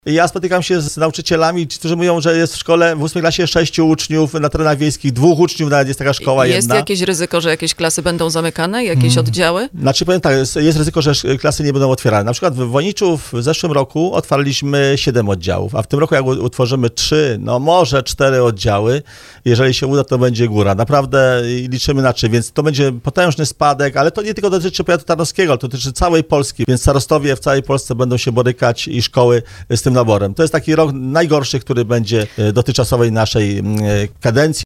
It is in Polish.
Ja spotykam się z nauczycielami, którzy mówią, że jest w szkole w 8 klasie 6 uczniów, na terenach wiejskich 2 uczniów, nawet jest taka szkoła jedna. Jest jakieś ryzyko, że jakieś klasy będą zamykane, jakieś oddziały? Znaczy powiem tak, jest ryzyko, że klasy nie będą otwierane. Na przykład w Woniczu w zeszłym roku otwarliśmy 7 oddziałów, a w tym roku jak utworzymy 3, no może 4 oddziały, jeżeli się uda, to będzie góra. Naprawdę liczymy na 3, więc to będzie potężny spadek, ale to nie tylko dotyczy powiatu tarnowskiego, to dotyczy całej Polski, więc starostowie w całej Polsce będą się borykać i szkoły z tym naborem. To jest taki rok najgorszy, który będzie dotychczasowej naszej kadencji.